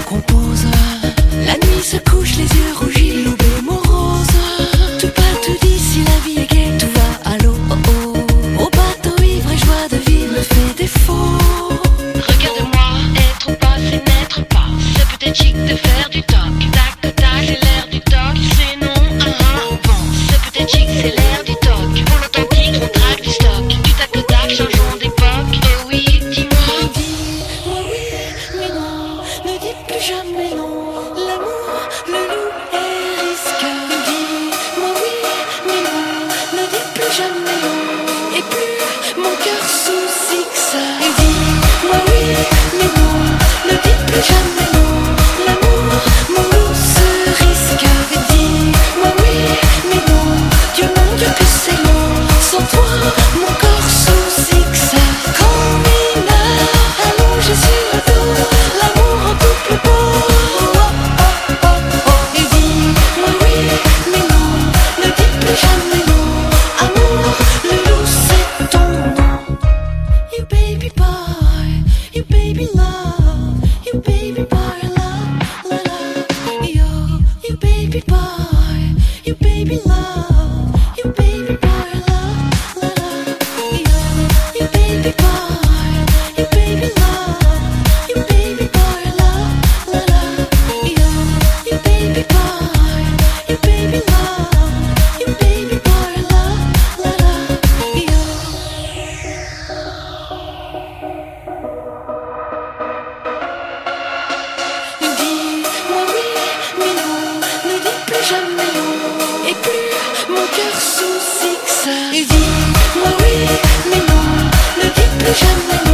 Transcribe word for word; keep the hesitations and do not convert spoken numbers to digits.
compose. La nuit se couche, les yeux rougis, l'aube est morose. Tout pas tout dit, si la vie est gaie, tout va à l'eau. Oh oh. Au bateau ivre et joie de vivre me fait défaut. Regarde-moi, être ou pas, c'est n'être pas. C'est peut-être chic de faire du toc. Tac, tac, c'est l'air du toc. C'est non, ah ah, bon. C'est peut-être chic, c'est l'air du toc. Pour l'authentique, on traque du stock. Du tac, tac, changeons d'époque. Oh oui, dis-moi. Dis-moi oui, mais non, ne dis plus jamais non. L'amour, le loup est risque. Dis-moi oui, mais non, ne dis plus jamais non. Et plus mon cœur sous X. Dis-moi oui, mais non, ne dis plus jamais non. L'amour, mon loup se risque. Dis-moi oui, mais non, Dieu mon Dieu que c'est long. Sans toi, mon corps sous X. Quand mineur, allongé sur le dos, l'amour en tout plus beau. Oh, oh, oh, oh. Et dis-moi oui, mais non, ne dis plus jamais non. Amour, le loup c'est ton nom. You baby boy, you baby love, you baby boy love, la la. Yo, you baby boy, you baby love, you baby boy love, la la. Yo, you baby boy, you baby love, you baby boy love, la la. Yo, you baby boy, you baby love, you baby boy love, la la. Yo. Dis-moi oui, mais non, ne dis plus jamais non. Et plus mon cœur sous X. Dis-moi oui, mais non, ne dis plus jamais non.